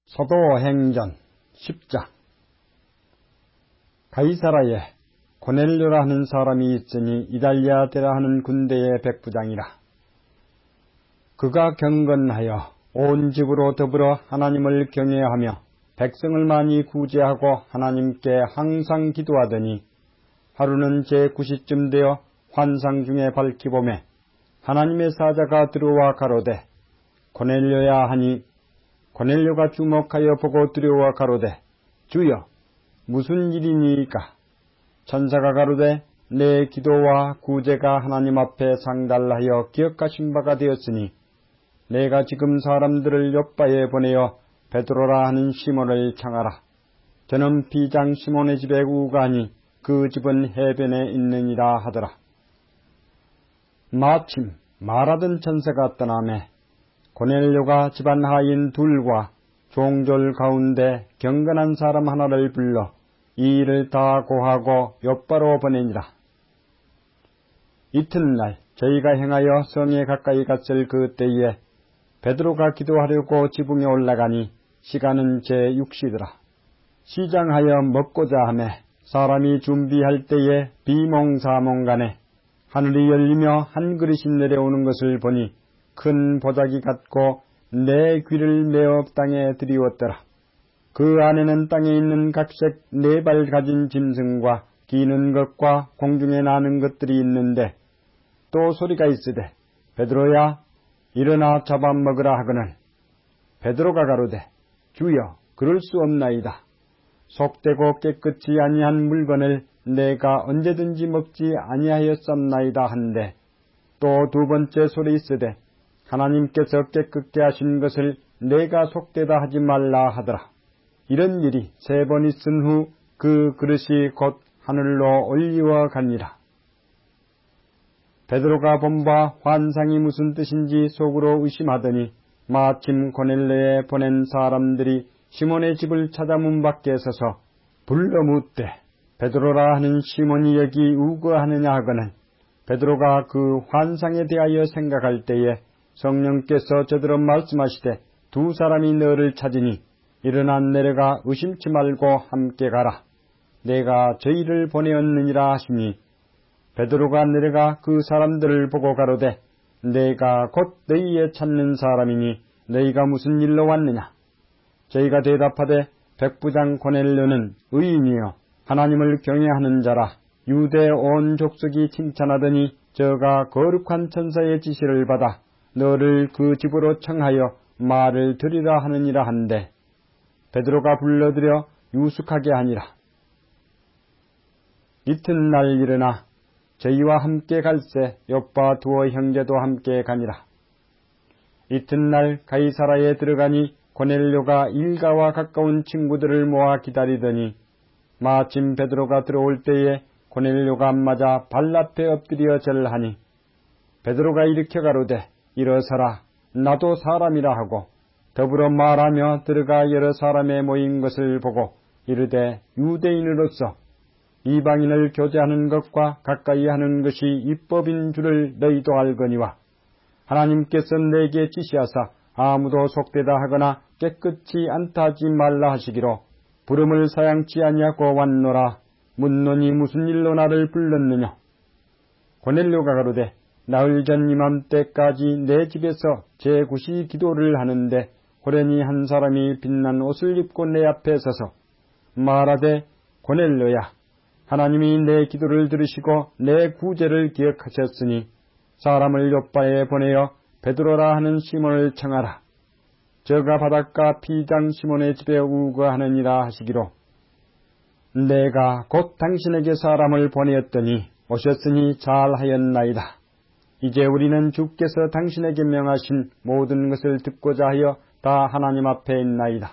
사도행전 10장. 가이사라에 고넬료라 하는 사람이 있으니 이달리아 대라 하는 군대의 백부장이라. 그가 경건하여 온 집으로 더불어 하나님을 경외하며 백성을 많이 구제하고 하나님께 항상 기도하더니 하루는 제9시쯤 되어 환상 중에 밝히 보매 하나님의 사자가 들어와 가로되 고넬료야 하니 고넬료가 주목하여 보고 두려워 가로되 주여 무슨 일이니이까? 천사가 가로되 내 기도와 구제가 하나님 앞에 상달하여 기억하신 바가 되었으니 내가 지금 사람들을 욥바에 보내어 베드로라 하는 시몬을 청하라. 저는 비장 시몬의 집에 우가하니 그 집은 해변에 있느니라 하더라. 마침 말하던 천사가 떠나매 고넬료가 집안 하인 둘과 종졸 가운데 경건한 사람 하나를 불러 이 일을 다 고하고 욥바로 보내니라. 이튿날 저희가 행하여 성에 가까이 갔을 그 때에 베드로가 기도하려고 지붕에 올라가니 시간은 제6시더라. 시장하여 먹고자 하매 사람이 준비할 때에 비몽사몽간에 하늘이 열리며 한 그릇이 내려오는 것을 보니 큰 보자기 같고 내 귀를 메어 땅에 들이웠더라. 그 안에는 땅에 있는 각색 4발 가진 짐승과 기는 것과 공중에 나는 것들이 있는데 또 소리가 있으되 베드로야 일어나 잡아먹으라 하거늘 베드로가 가로되 주여 그럴 수 없나이다. 속되고 깨끗이 아니한 물건을 내가 언제든지 먹지 아니하였었나이다 한데 또 두 번째 소리 있으되 하나님께서 깨끗게 하신 것을 내가 속되다 하지 말라 하더라. 이런 일이 3번 있은 후 그 그릇이 곧 하늘로 올리워 가니라. 베드로가 본 바 환상이 무슨 뜻인지 속으로 의심하더니 마침 고넬료에 보낸 사람들이 시몬의 집을 찾아 문 밖에 서서 불러 묻되 베드로라 하는 시몬이 여기 우거하느냐 하거늘 베드로가 그 환상에 대하여 생각할 때에 성령께서 저들어 말씀하시되 2 사람이 너를 찾으니 일어나 내려가 의심치 말고 함께 가라. 내가 저희를 보내었느니라 하시니 베드로가 내려가 그 사람들을 보고 가로되 내가 곧 너희의 찾는 사람이니 너희가 무슨 일로 왔느냐? 저희가 대답하되 백부장 고넬료는 의인이요 하나님을 경외하는 자라. 유대 온 족속이 칭찬하더니 저가 거룩한 천사의 지시를 받아 너를 그 집으로 청하여 말을 들으라 하느니라 한데 베드로가 불러들여 유숙하게 하니라. 이튿날 일어나 저희와 함께 갈새 욥바 2 형제도 함께 가니라. 이튿날 가이사라에 들어가니 고넬료가 일가와 가까운 친구들을 모아 기다리더니 마침 베드로가 들어올 때에 고넬료가 맞아 발 앞에 엎드려 절하니 베드로가 일으켜 가로되 일어서라 나도 사람이라 하고 더불어 말하며 들어가 여러 사람의 모인 것을 보고 이르되 유대인으로서 이방인을 교제하는 것과 가까이 하는 것이 율법인 줄을 너희도 알거니와 하나님께서 내게 지시하사 아무도 속되다 하거나 깨끗이 않다 하지 말라 하시기로 부름을 사양치 아니하고 왔노라. 묻노니 무슨 일로 나를 불렀느냐? 고넬료가 가로되 나흘 전 이맘때까지 내 집에서 제9시 기도를 하는데 호련히 한 사람이 빛난 옷을 입고 내 앞에 서서 말하되 고넬료야 하나님이 내 기도를 들으시고 내 구제를 기억하셨으니 사람을 욥바에 보내어 베드로라 하는 시몬을 청하라. 저가 바닷가 비장 시몬의 집에 우거하느니라 하시기로 내가 곧 당신에게 사람을 보내었더니 오셨으니 잘하였나이다. 이제 우리는 주께서 당신에게 명하신 모든 것을 듣고자 하여 다 하나님 앞에 있나이다.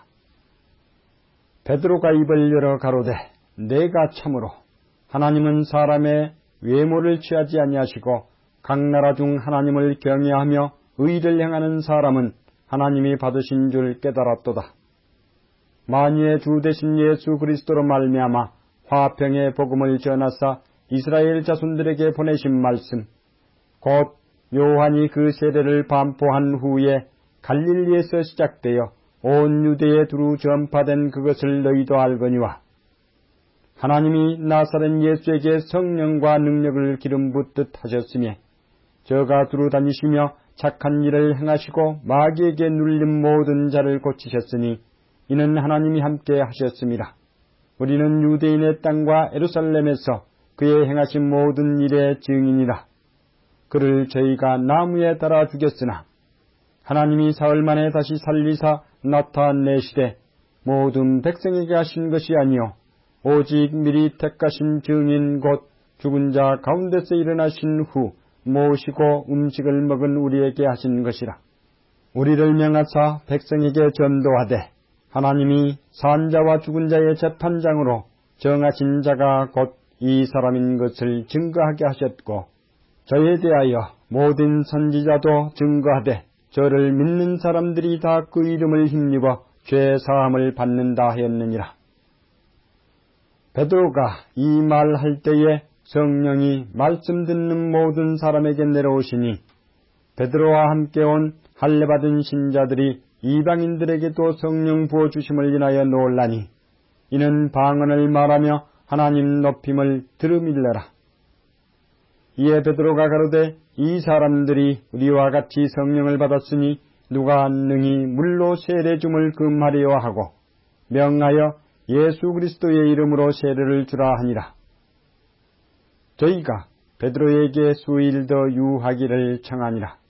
베드로가 입을 열어 가로되 내가 참으로 하나님은 사람의 외모를 취하지 아니하시고 각 나라 중 하나님을 경외하며 의를 행하는 사람은 하나님이 받으신 줄 깨달았도다. 만유의 주 되신 예수 그리스도로 말미암아 화평의 복음을 전하사 이스라엘 자손들에게 보내신 말씀 곧 요한이 그 세례를 반포한 후에 갈릴리에서 시작되어 온 유대에 두루 전파된 그것을 너희도 알거니와 하나님이 나사렛 예수에게 성령과 능력을 기름 붓듯 하셨으며 저가 두루 다니시며 착한 일을 행하시고 마귀에게 눌린 모든 자를 고치셨으니 이는 하나님이 함께 하셨습니다. 우리는 유대인의 땅과 예루살렘에서 그의 행하신 모든 일의 증인이라. 그를 저희가 나무에 달아 죽였으나 하나님이 사흘 만에 다시 살리사 나타내시되 모든 백성에게 하신 것이 아니요 오직 미리 택하신 증인 곧 죽은 자 가운데서 일어나신 후 모시고 음식을 먹은 우리에게 하신 것이라. 우리를 명하사 백성에게 전도하되 하나님이 산 자와 죽은 자의 재판장으로 정하신 자가 곧 이 사람인 것을 증거하게 하셨고 저에 대하여 모든 선지자도 증거하되 저를 믿는 사람들이 다 그 이름을 힘입어 죄 사함을 받는다 하였느니라. 베드로가 이 말할 때에 성령이 말씀 듣는 모든 사람에게 내려오시니 베드로와 함께 온 할례받은 신자들이 이방인들에게도 성령 부어주심을 인하여 놀라니 이는 방언을 말하며 하나님 높임을 들음일러라. 이에 베드로가 가로되 이 사람들이 우리와 같이 성령을 받았으니 누가 능히 물로 세례 줌을 금하려 하고 명하여 예수 그리스도의 이름으로 세례를 주라 하니라. 저희가 베드로에게 수일 더 유하기를 청하니라.